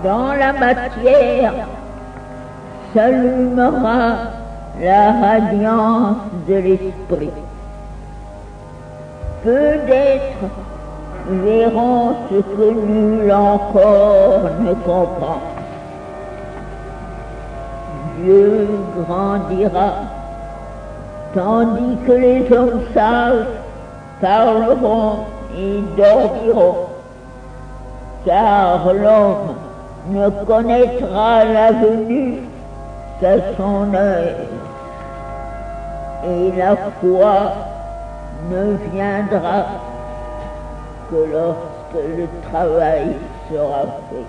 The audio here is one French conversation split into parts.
dans la matière s'allumera la radiance de l'esprit. Peu d'êtres verront ce que nul encore ne comprend. Dieu grandira, tandis que les hommes sages parleront et dormiront, car l'homme ne connaîtra la venue qu'à son heure, et la foi ne viendra que lorsque le travail sera fait.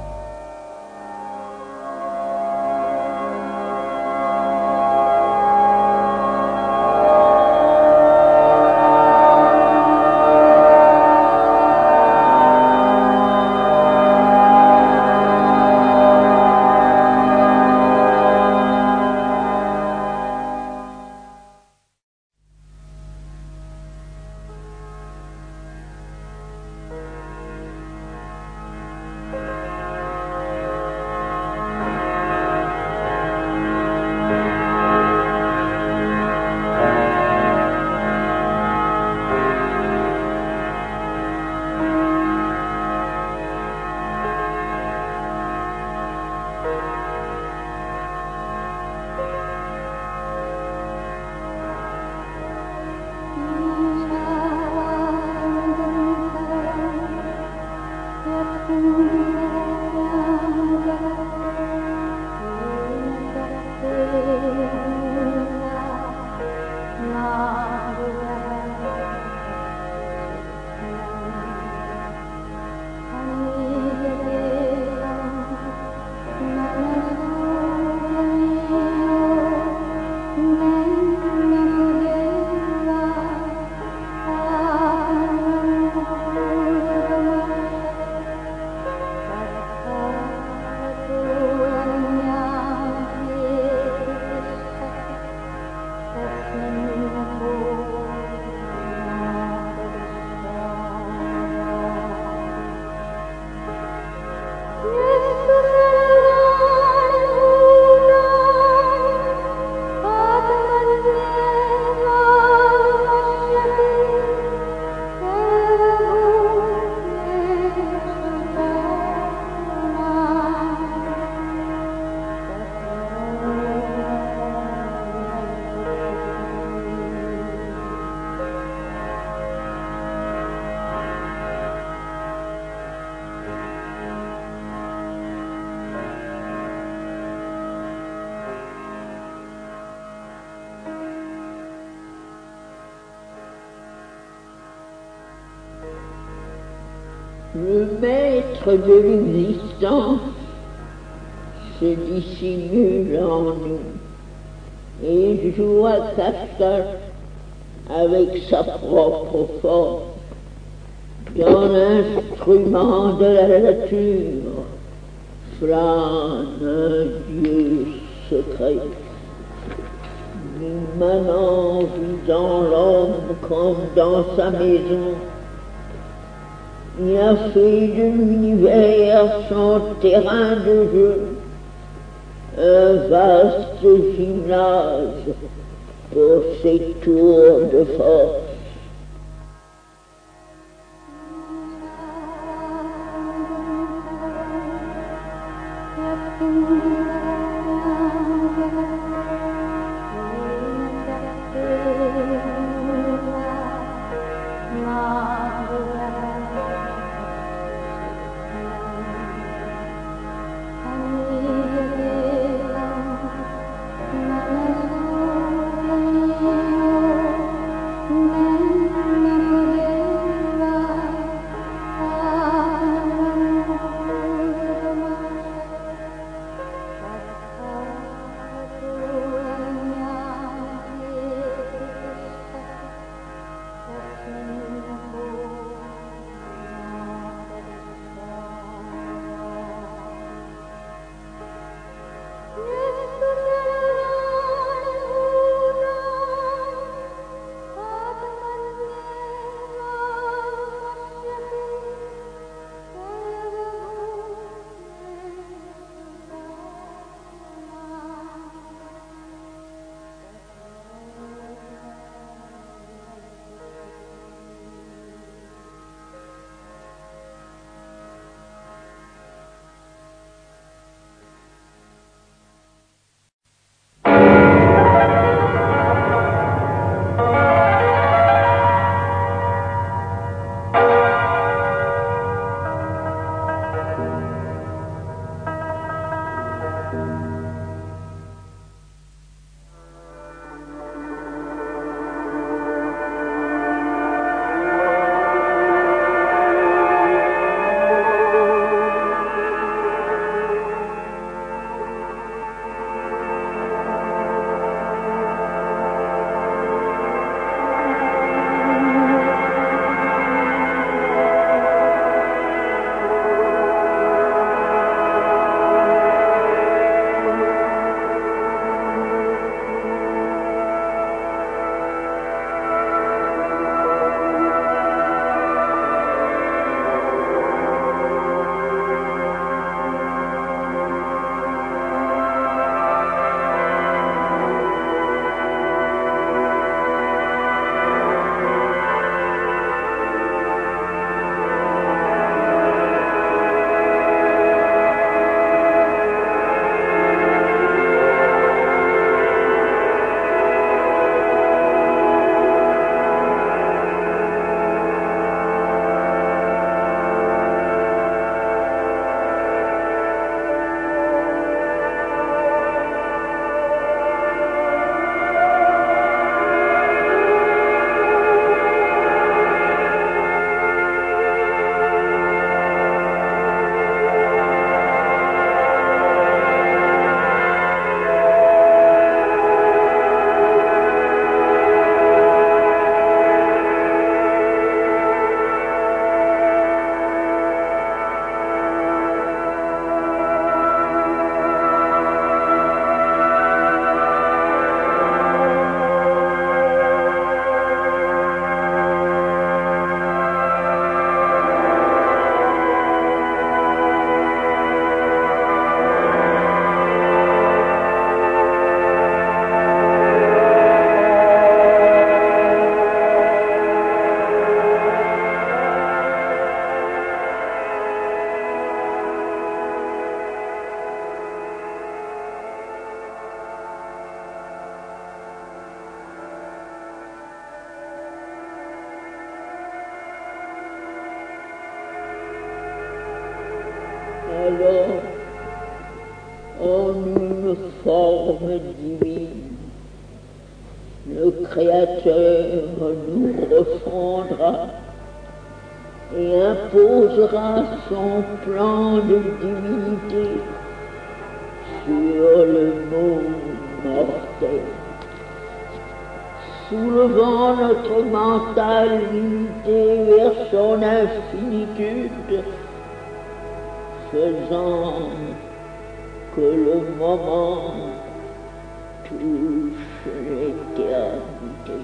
Le maître de l'existence se dissimule en nous et joue à cache-cache avec sa propre forme dans l'instrument de la nature, flâne un Dieu secret. L'immanent vit dans l'homme comme dans sa maison. Il a fait de l'univers son terrain de jeu, un vaste gymnase pour ses tours de force. Alors, en une forme divine, le Créateur nous refondra et imposera son plan de divinité sur le monde mortel. Soulevant notre mentale unité vers son infinitude, faisant que le moment touche l'éternité.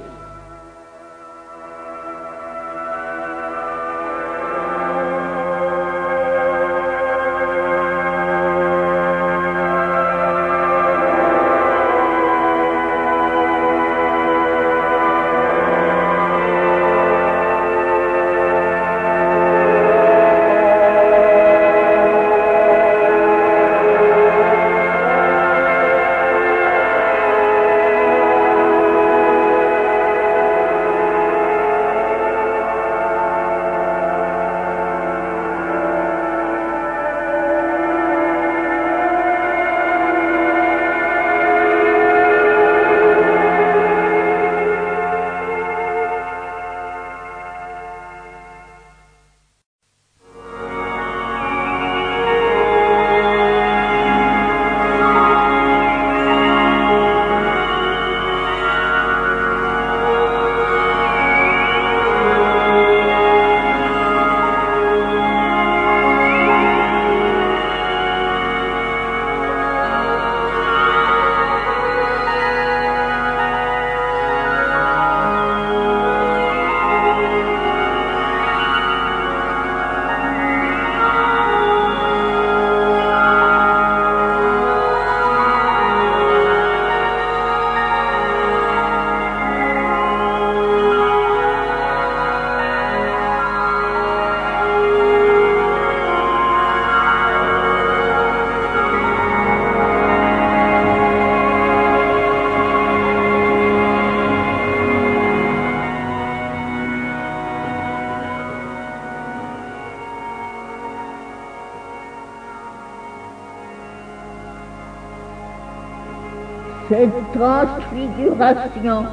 Cette transfiguration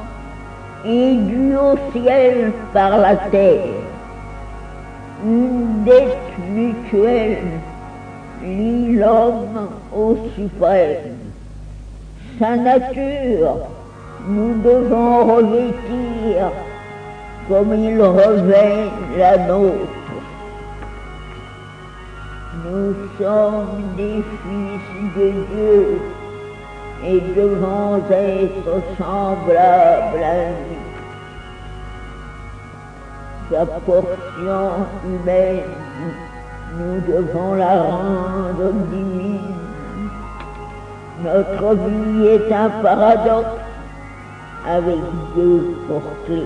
est due au ciel par la terre. Une dette mutuelle lie l'homme au suprême. Sa nature, nous devons revêtir comme il revêt la nôtre. Nous sommes des fils de Dieu et devons être semblables à lui. Sa portion humaine, nous devons la rendre divine. Notre vie est un paradoxe avec Dieu pour clé.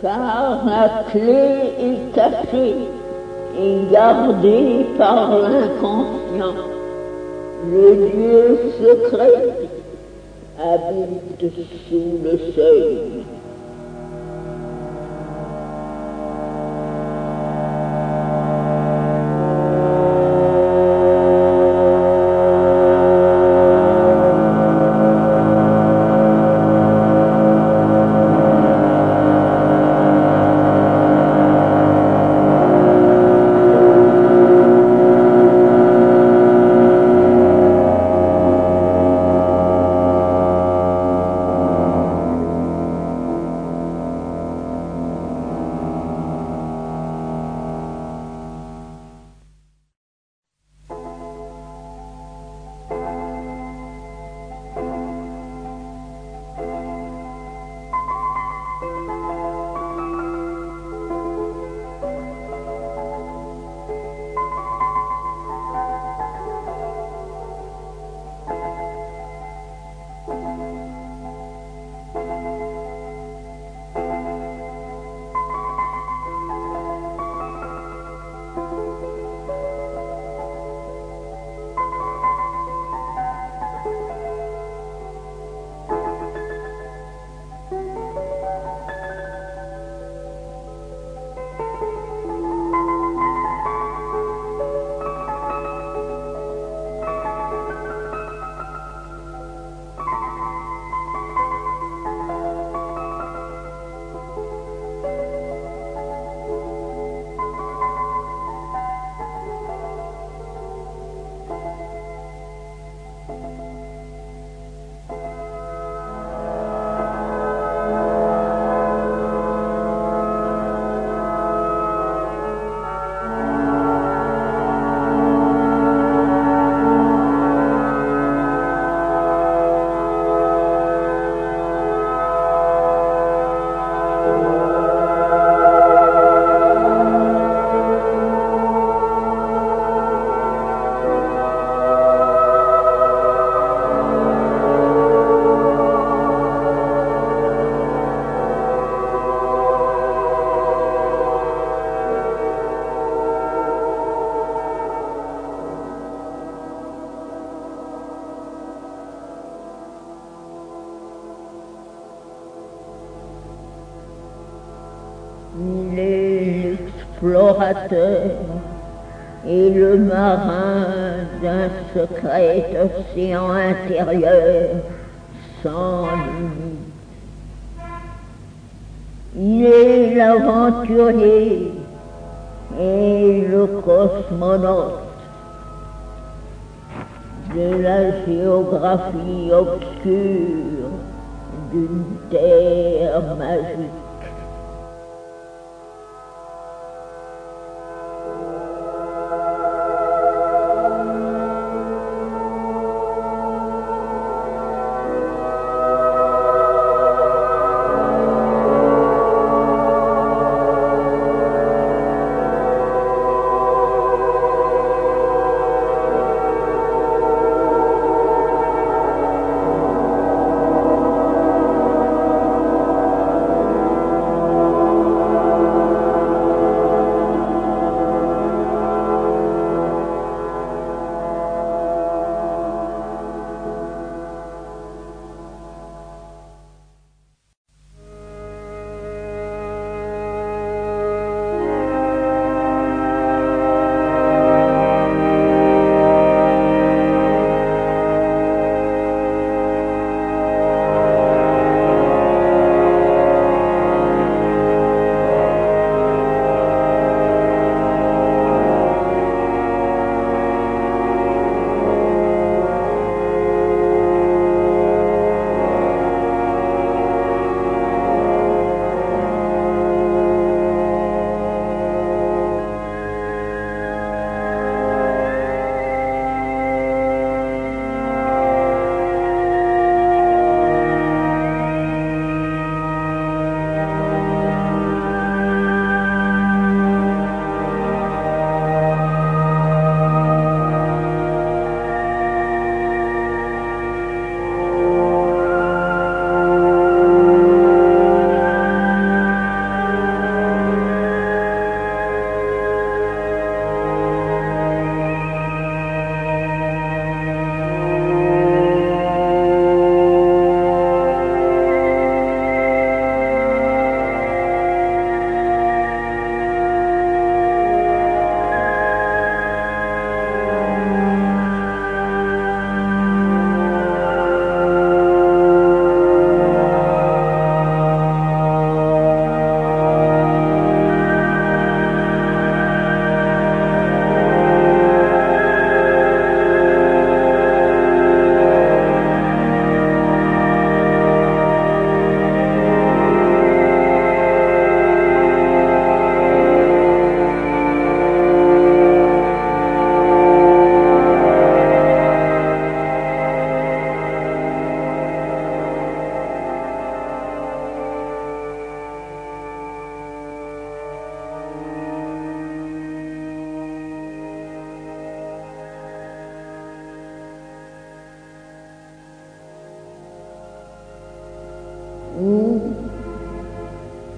car la clé est cachée et gardée par l'inconscient. Le Dieu secret habite sous le seuil. Il est l'explorateur et le marin d'un secret océan intérieur sans limite. Il est l'aventurier et le cosmonaute de la géographie obscure d'une terre magique.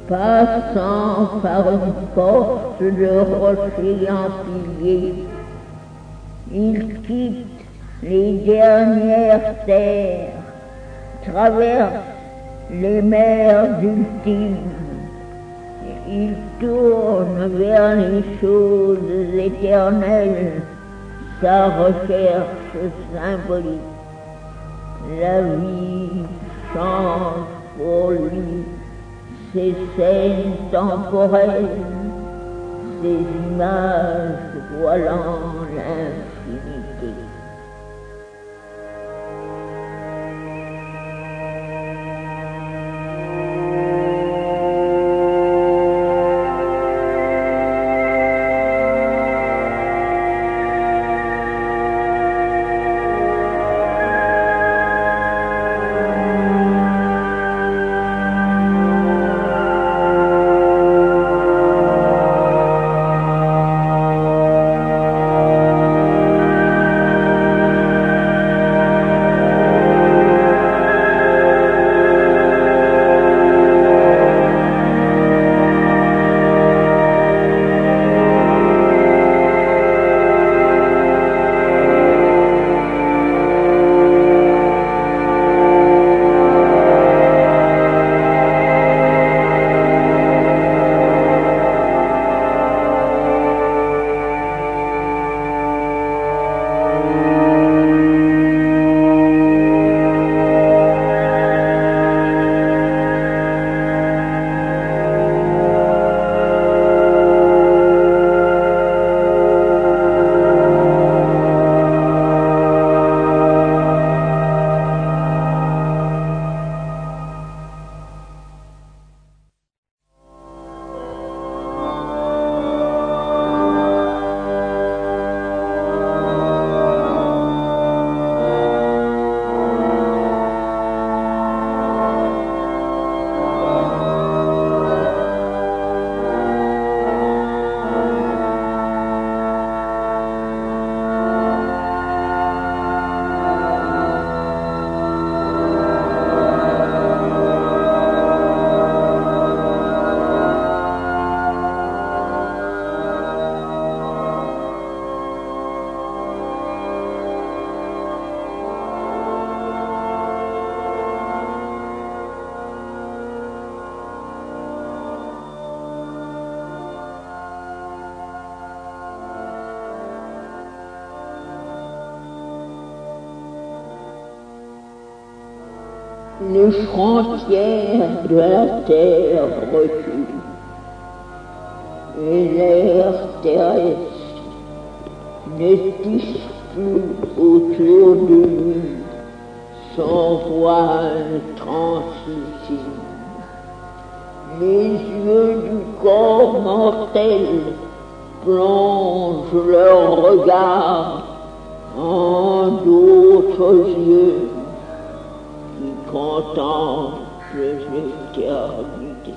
Passant par une porte de rocher empilé, il quitte les dernières terres, traverse les mers ultimes, il tourne vers les choses éternelles, sa recherche symbolique. La vie change pour lui ces scènes temporelles, ces images voilant l'infinité. Les frontières de la terre reculent, et l'air terrestre ne tisse plus autour de lui son voile translucide. Les yeux du corps mortel plongent leur regard en d'autres yeux qui contemplent l'éternité.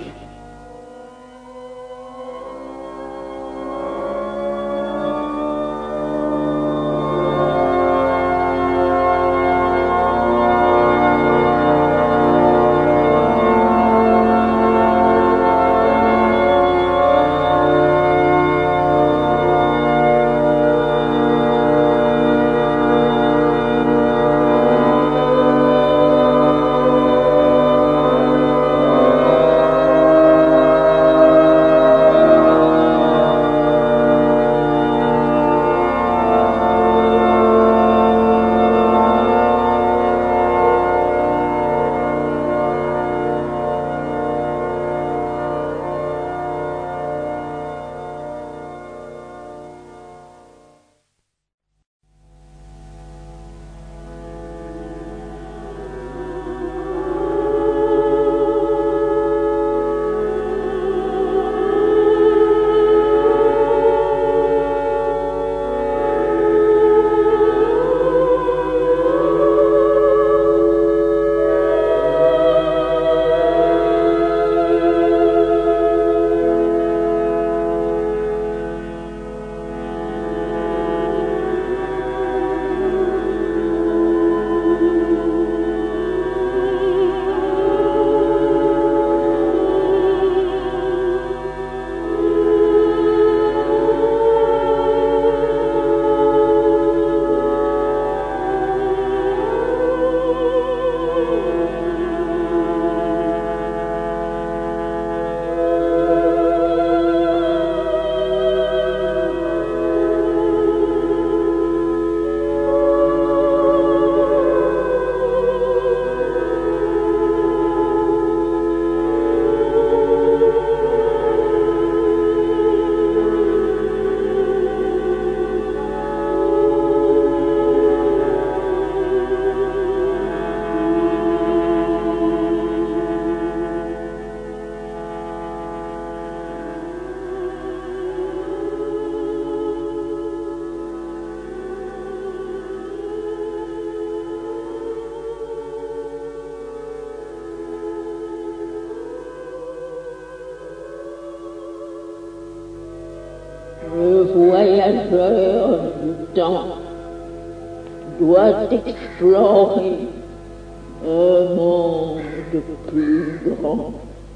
Le voyageur du temps doit explorer un monde plus grand.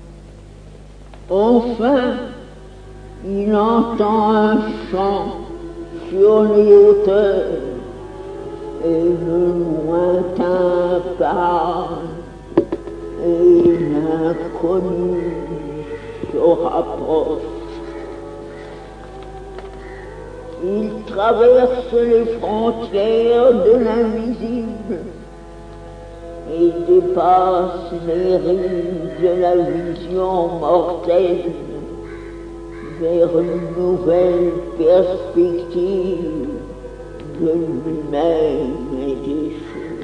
Enfin, il entend un chant sur les hauteurs et le lointain parle et l'inconnu se rapproche. Il traverse les frontières de l'invisible et dépasse les rives de la vision mortelle vers une nouvelle perspective de lui-même et des choses.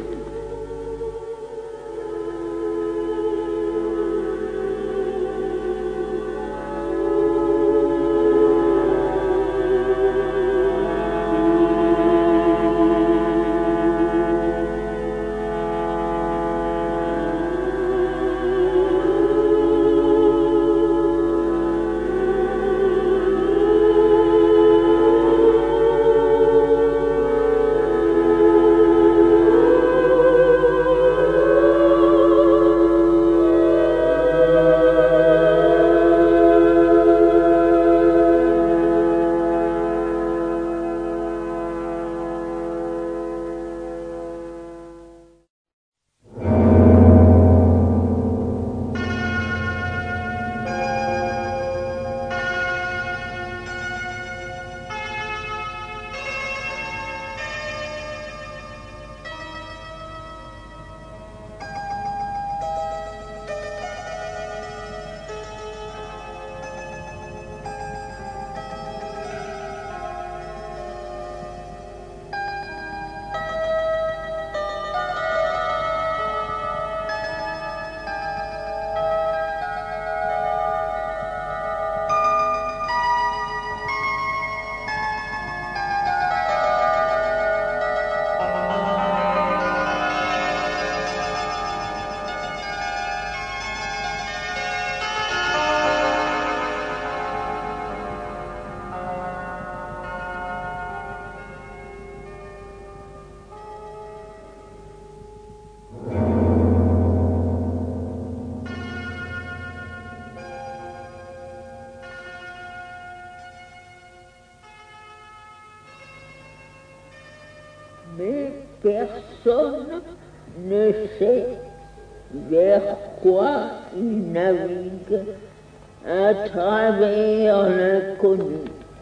Mais personne ne sait vers quoi il navigue à travers l'inconnu,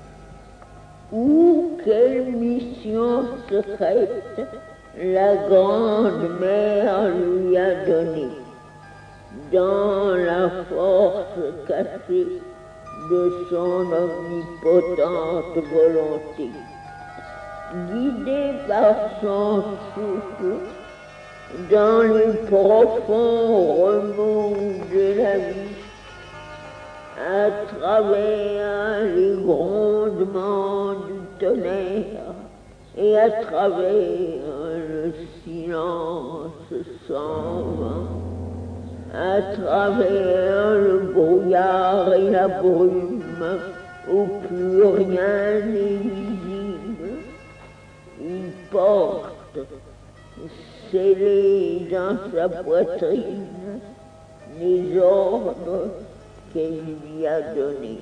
ou quelle mission secrète la grande mère lui a donnée dans la force cachée de son omnipotente volonté. Guidé par son souffle dans les profonds remous de la vie, à travers les grondements du tonnerre et à travers le silence sans vent, à travers le brouillard et la brume où plus rien n'est visible, il porte, scellé dans sa poitrine, les ordres qu'elle lui a donnés.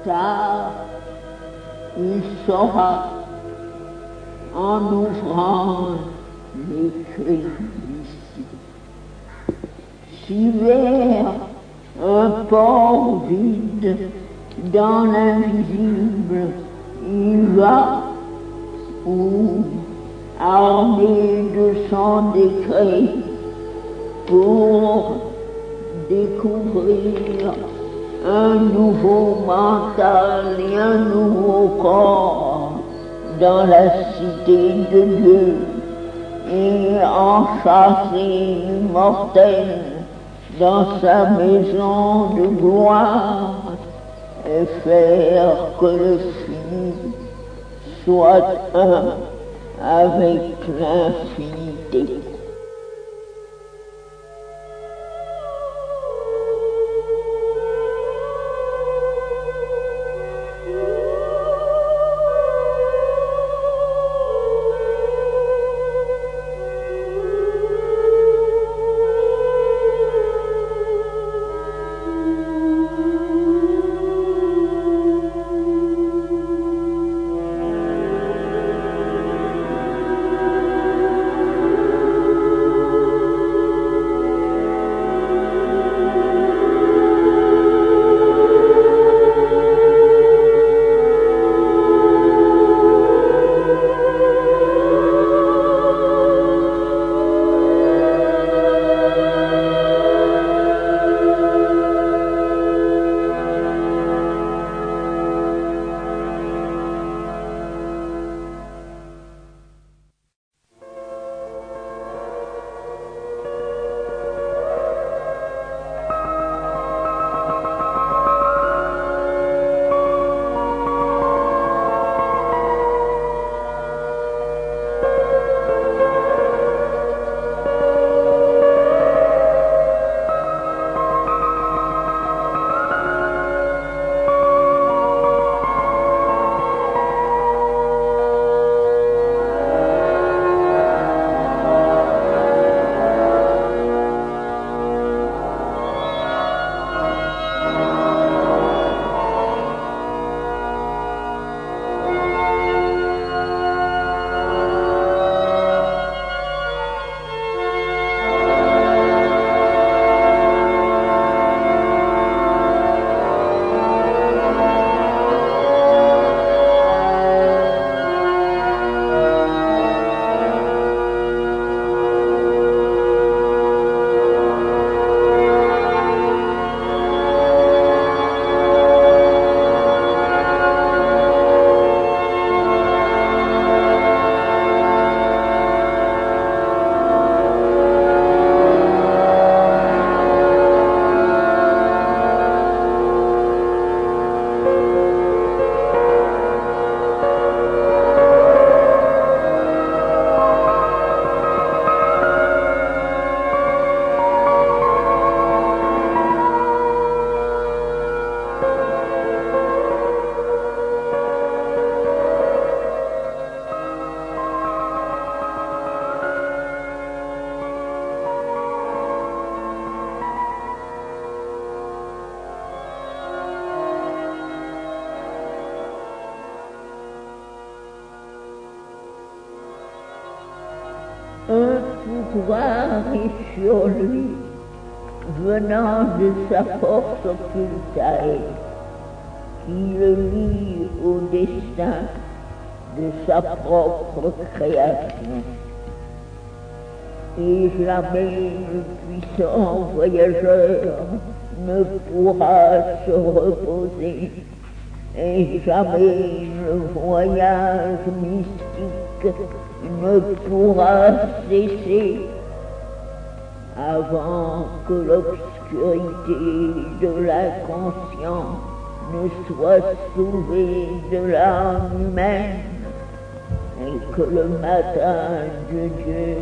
tard, il saura, en ouvrant les clés d'ici, si vers un port vide dans l'invisible il va, ou armé de son décret pour découvrir un nouveau mental et un nouveau corps dans la cité de Dieu et enchâsser l'immortel dans sa maison de gloire et faire que le fini soit un avec l'infinité. Un pouvoir est sur lui, venant de sa force occulte à elle, qui le lie au destin de sa propre création. Et jamais le puissant voyageur ne pourra se reposer, et jamais le voyage mystique ne pourra cesser avant que l'obscurité de l'inconscient ne soit sauvée de l'âme humaine et que le matin de Dieu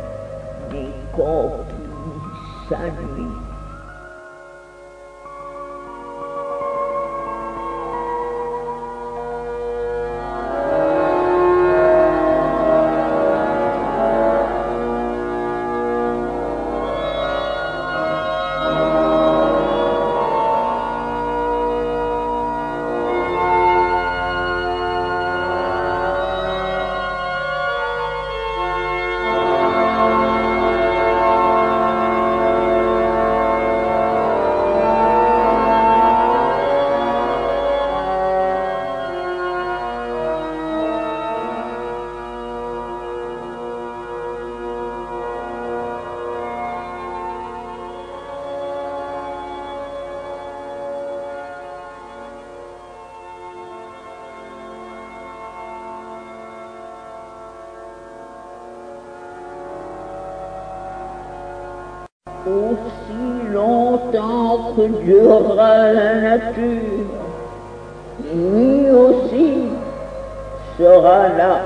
n'accomplisse sa nuit. aussi longtemps que durera la nature, lui aussi sera là,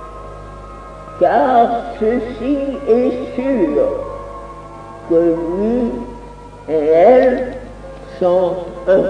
car ceci est sûr, que lui et elle sont un.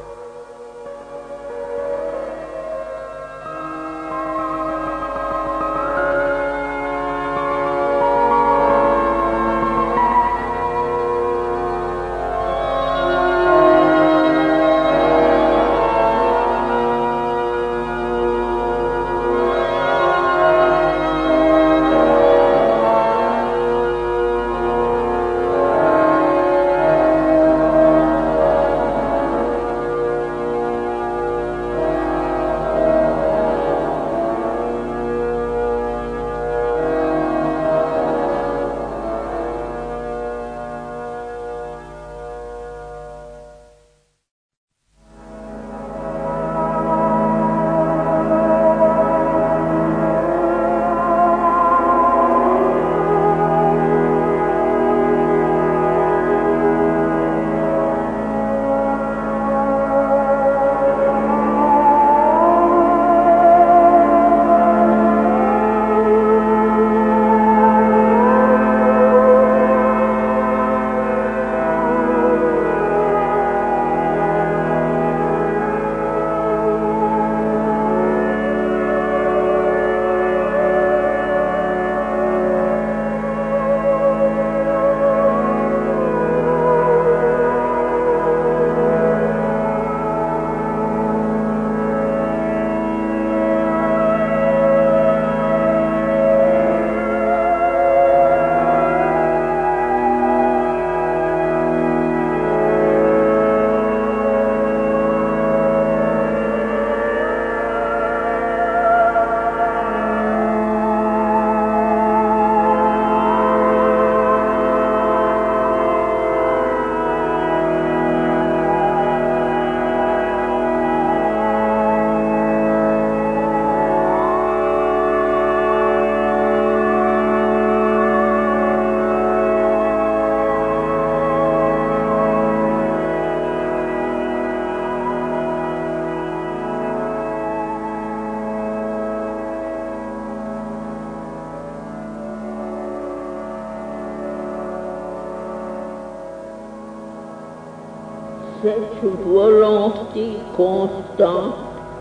Cette volonté constante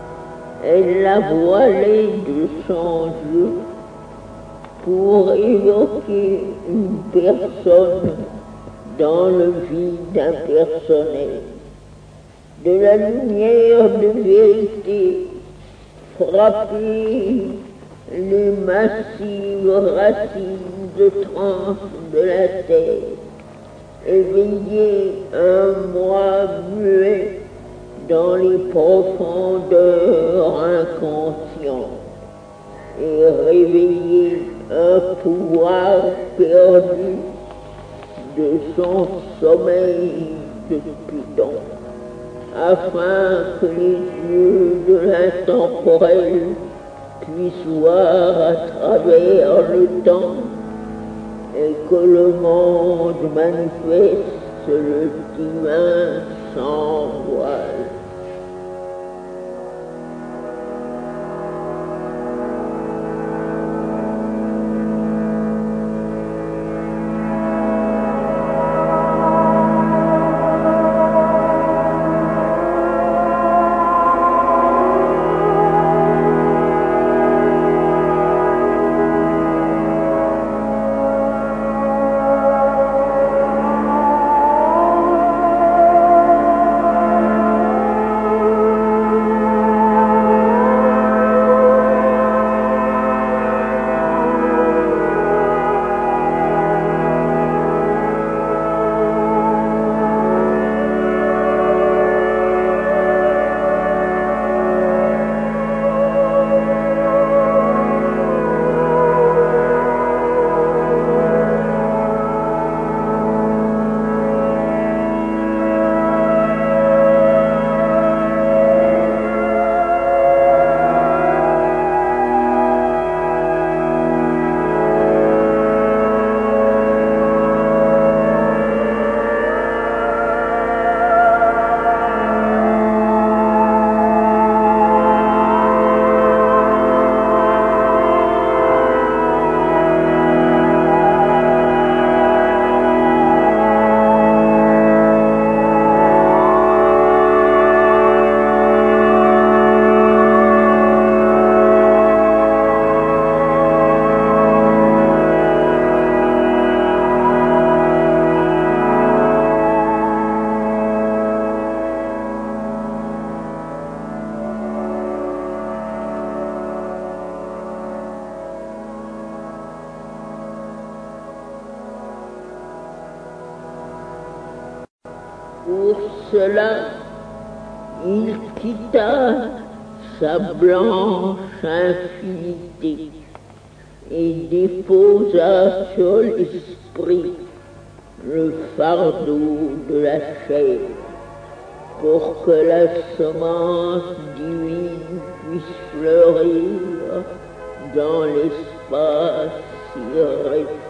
est la voilée de son jeu pour évoquer une personne dans le vide impersonnel, de la lumière de vérité frapper les massives racines de transe de la terre, éveiller un moi muet dans les profondeurs inconscientes et réveiller un pouvoir perdu de son sommeil de Python, afin que les yeux de l'intemporel puissent voir à travers le temps et que le monde manifeste le divin sans voile. Pour cela, il quitta sa blanche infinité et déposa sur l'esprit le fardeau de la chair, pour que la semence divine puisse fleurir dans l'espace si